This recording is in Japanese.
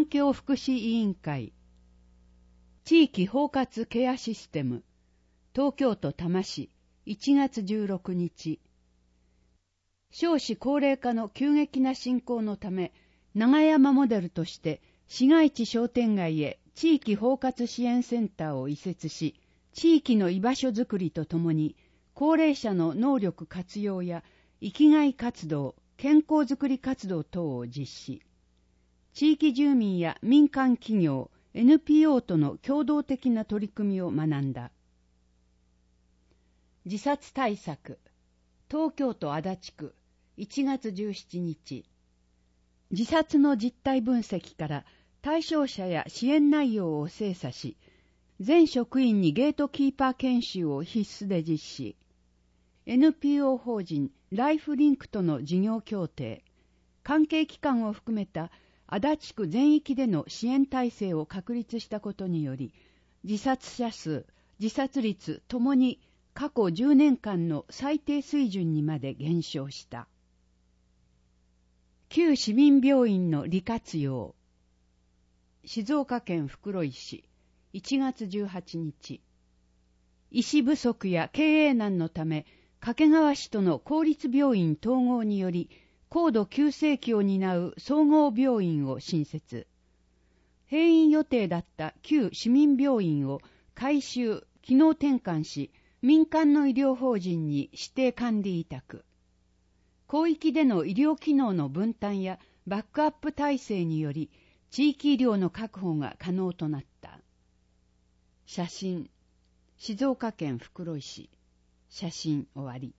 境福祉委員会、地域包括ケアシステム、東京都多摩市、1月16日。少子高齢化の急激な進行のため、長山モデルとして市街地商店街へ地域包括支援センターを移設し、地域の居場所づくりとともに、高齢者の能力活用や生きがい活動、健康づくり活動等を実施。地域住民や民間企業、NPO との共同的な取り組みを学んだ。自殺対策、東京都足立区、1月17日。自殺の実態分析から対象者や支援内容を精査し、全職員にゲートキーパー研修を必須で実施。NPO 法人ライフリンクとの事業協定、関係機関を含めた足立区全域での支援体制を確立したことにより、自殺者数、自殺率ともに過去10年間の最低水準にまで減少した。旧市民病院の利活用。静岡県袋井市、1月18日。医師不足や経営難のため、掛川市との公立病院統合により、高度急性期を担う総合病院を新設。閉院予定だった旧市民病院を改修、機能転換し、民間の医療法人に指定管理委託。広域での医療機能の分担やバックアップ体制により、地域医療の確保が可能となった。写真、静岡県袋井市。写真終わり。